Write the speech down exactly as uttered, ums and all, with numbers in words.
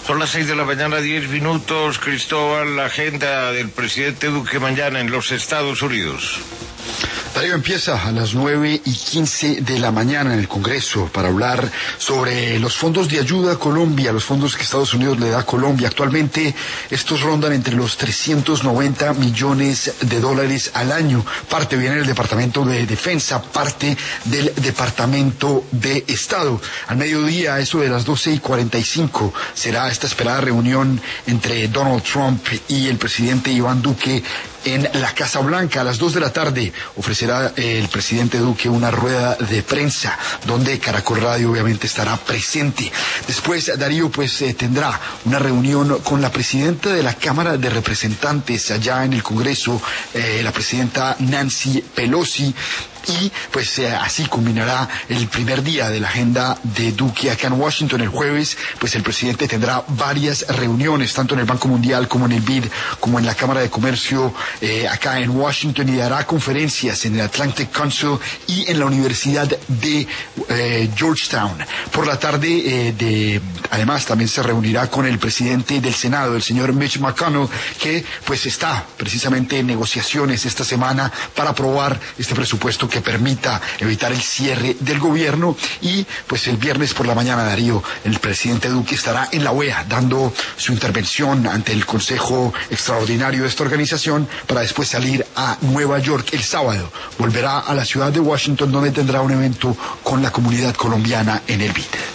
Son las seis de la mañana, diez minutos. Cristóbal, la agenda del presidente Duque mañana en los Estados Unidos. Darío, empieza a las nueve y quince de la mañana en el Congreso para hablar sobre los fondos de ayuda a Colombia, los fondos que Estados Unidos le da a Colombia. Actualmente estos rondan entre los trescientos noventa millones de dólares al año. Parte viene del Departamento de Defensa, parte del Departamento de Estado. Al mediodía, eso de las doce y cuarenta y cinco, será esta esperada reunión entre Donald Trump y el presidente Iván Duque en la Casa Blanca. A las dos de la tarde ofrecerá el presidente Duque una rueda de prensa donde Caracol Radio obviamente estará presente. Después Darío pues eh, tendrá una reunión con la presidenta de la Cámara de Representantes allá en el Congreso, eh, la presidenta Nancy Pelosi. Y pues eh, así culminará el primer día de la agenda de Duque acá en Washington. El jueves pues el presidente tendrá varias reuniones tanto en el Banco Mundial como en el B I D como en la Cámara de Comercio eh, acá en Washington, y dará conferencias en el Atlantic Council y en la Universidad de eh, Georgetown. Por la tarde eh, de además también se reunirá con el presidente del Senado, el señor Mitch McConnell, que pues está precisamente en negociaciones esta semana para aprobar este presupuesto que permita evitar el cierre del gobierno. Y pues el viernes por la mañana, Darío, el presidente Duque estará en la O E A dando su intervención ante el Consejo Extraordinario de esta organización para después salir a Nueva York. El sábado volverá a la ciudad de Washington donde tendrá un evento con la comunidad colombiana en el B I D.